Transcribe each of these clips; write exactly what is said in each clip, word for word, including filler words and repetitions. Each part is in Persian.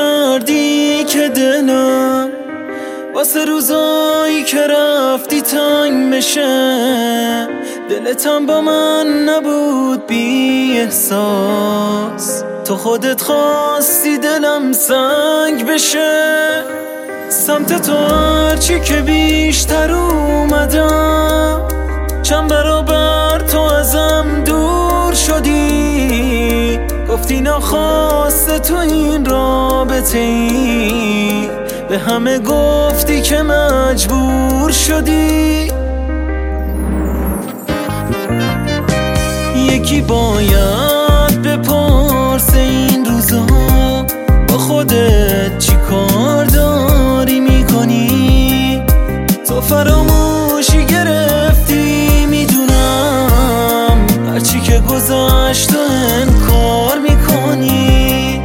نکردی که دلم واسه روزایی که رفتی تنگ بشه. دلتم با من نبود بی احساس، تو خودت خواستی دلم سنگ بشه. سمت تو هرچی که بیشتر اومدم، چند برابر تو ازم دور شدی. گفتی ناخواسته تو این رابطه ای، به همه گفتی که مجبور شدی. یکی باید بپرسه این روزا با خودت چی کار داری میکنی. تو فراموشی گرفتی، میدونم هرچی که گذشت و انکار میکنی.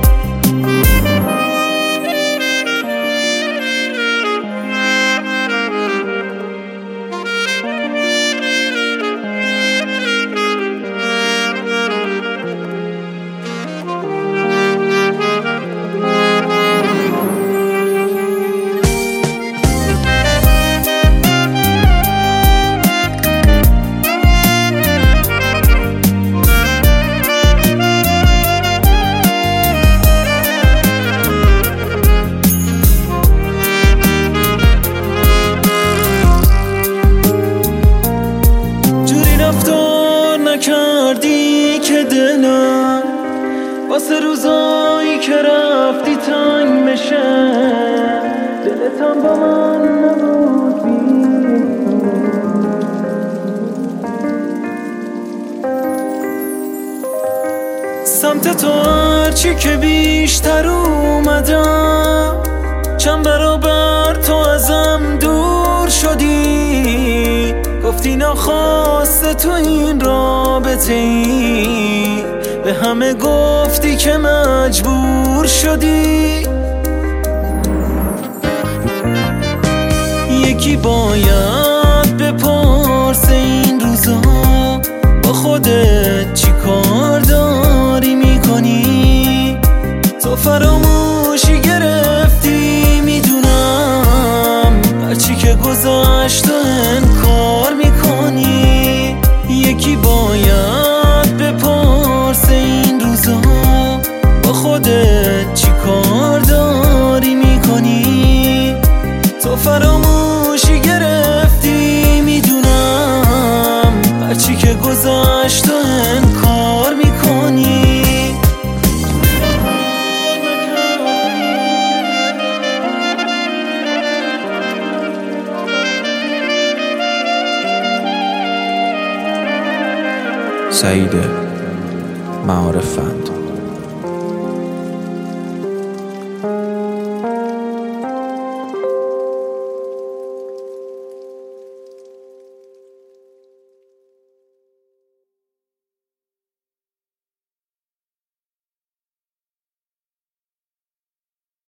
نکردی که دلم واسه روزایی که رفتی تنگ بشه. دلتم با من نبود بی سمت تو هرچی که بیشتر اومدم، چند برابر تو ازم دور شدی. گفتی ناخواسته تو این رابطه ای، به همه گفتی که مجبور شدی. یکی باید بپرسه این روزا با خودت چی کار داری میکنی. تو فراموشی گرفتی، میدونم هرچی که گذشت و انکار میکنی. یکی باید بپرسه این روزا با خودت چی کار داری میکنی. تو فراموشی گرفتی، میدونم هرچی که گذشت و انکار میکنی. سعید معارف.